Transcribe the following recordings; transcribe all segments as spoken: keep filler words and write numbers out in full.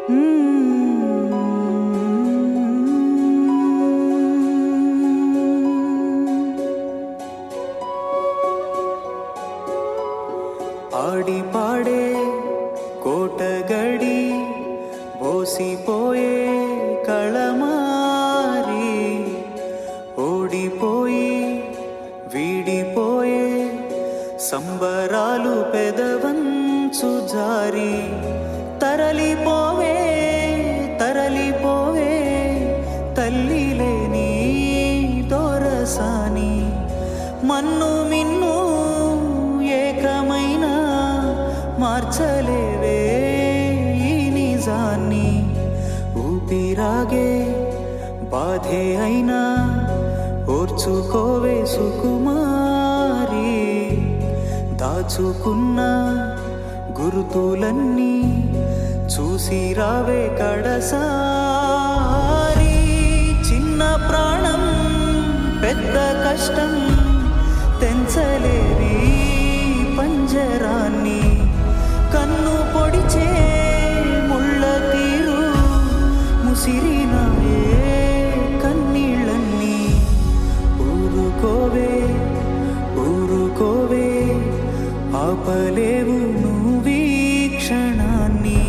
ఆడి పాడే కోటగడి బోసిపోయే కళమారి ఓడిపోయి వీడిపోయే సంబరాలు పెదవంచు జారి తరలిపోవే తరలిపోవే తల్లి లేని దొరసాని మన్ను మిన్ను ఏకమైన మార్చలేవే ఈ నిజాన్ని ఊపిరాగే బాధే అయినా ఓర్చుకోవే సుకుమారి దాచుకున్న గుర్తులన్నీ చూసి రావే కడసారి చిన్న ప్రాణం పెద్ద కష్టం తెంచలేవి పంజరాన్ని కన్ను పొడిచే ముళ్ళ తీరు ముసిరినాయే కన్నీళ్ళన్నీ ఊరుకోవే ఊరుకోవే ఆపలేవు నువ్వీ క్షణాన్ని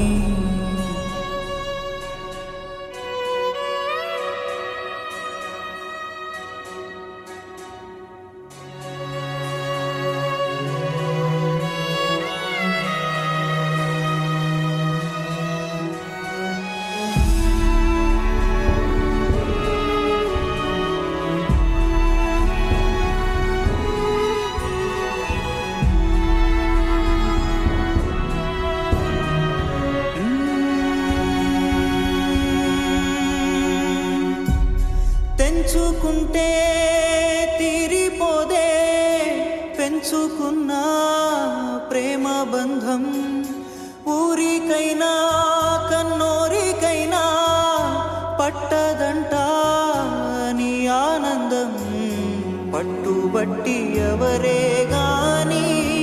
తెంచుకుంటే తీరిపోదే పెంచుకున్న ప్రేమ బంధం ఊరికైనా కన్నోరికైనా పట్టదంట నీ ఆనందం పట్టుబట్టి ఎవరే గాని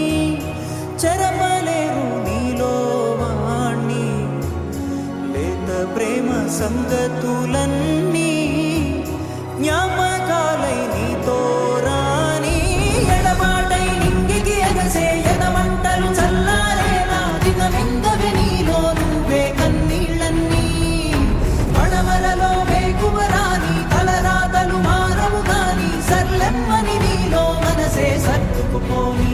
చెరపలేరు నీలో వాణ్ణి లేత ప్రేమ సంగతులన్నీ జ్ఞాపకాలై నీతో రాని ఎడబాటై నింగికి ఎగసే ఎదమంటలు చల్లారేలా దిగమింగవే నీలో నువ్వే కన్నీళ్ళన్నీ పడవలలో వేకువరాని తలరాతలు మారవు గాని సర్లెమ్మని నీలో మనసే సర్దుకుపోని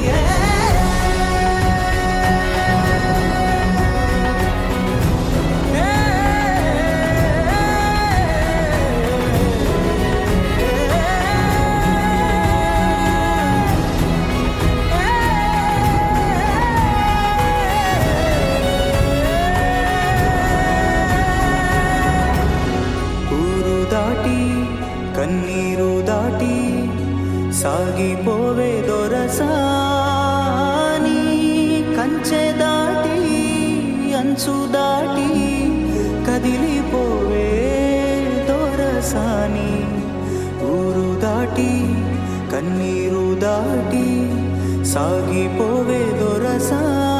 కన్నీరు దాటి సాగిపోవే దొరసాని కంచె దాటి అంచు దాటి కదిలిపోవే దొరసాని ఊరు దాటి కన్నీరు దాటి సాగిపోవే దొరసాని